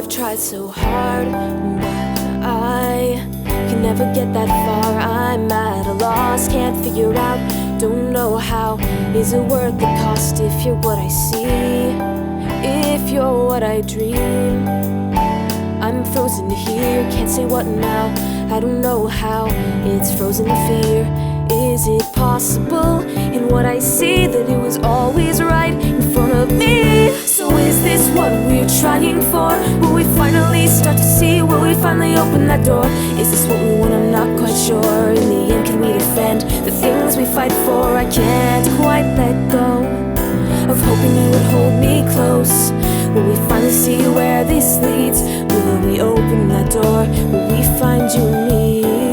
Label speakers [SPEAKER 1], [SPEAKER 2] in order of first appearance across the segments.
[SPEAKER 1] I've tried so hard, but I can never get that far. I'm at a loss, can't figure out, don't know how. Is it worth the cost if you're what I see, if you're what I dream? I'm frozen here, can't say what now, I don't know how. It's frozen in fear. Is it possible in what I see that it was always right in front of me? So is this what we're trying for? Will we finally start to see? Will we finally open that door? Is this what we want? I'm not quite sure. In the end, can we defend the things we fight for? I can't quite let go of hoping you would hold me close. Will we finally see where this leads? Will we open that door? Will we find you and me?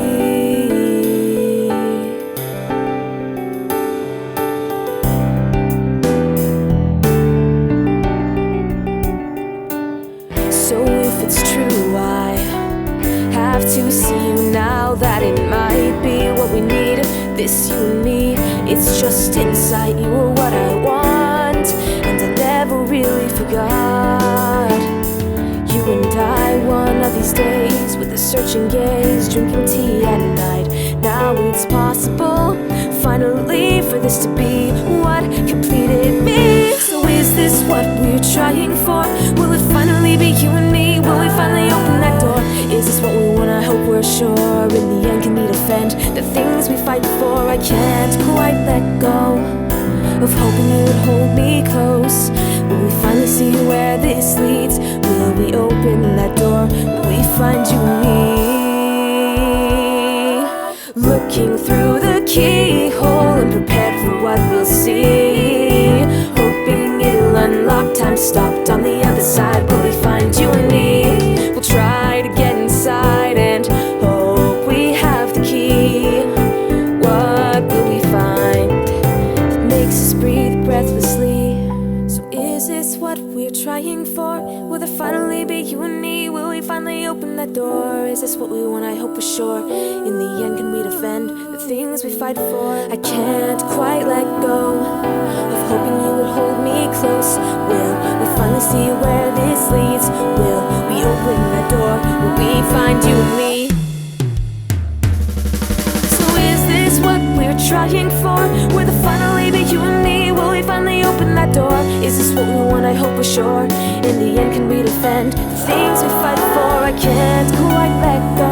[SPEAKER 1] So if it's true, I have to see you now, that it might be what we need. This you and me, it's just insight. You were what I want, and I never really forgot. You and I, one of these days, with a searching gaze, drinking tea at night. Now it's possible, finally, for this to be what completed me. So is this what we're trying for? Will it finally be you and me? Will we finally open that door? Is this what we want? I hope we're sure. In the end, can we defend the things we fight for? I can't quite let go of hoping you would hold me close. Will we finally see where this leads? Will we open that door? Will we find you and me? Looking through the keyhole and prepared for what we'll see, hoping it'll unlock. Time stopped on the other side. Will we find you and me? We'll try to get inside and hope we have the key. What will we find that makes us breathe breathlessly? So is this what we're trying for? Will there finally be you and me? Will we finally open that door? Is this what we want? I hope we're sure. In the end, can we defend the things we fight for? I can't quite let go of hoping you would hold me close. Will we finally see where this leads? Will we open that door? Will we find you and me? So is this what we're trying for? Will there finally be you and me? Will we finally open that door? Is this what we want? I hope we're sure. In the end, can we defend the things we fight for? I can't quite let go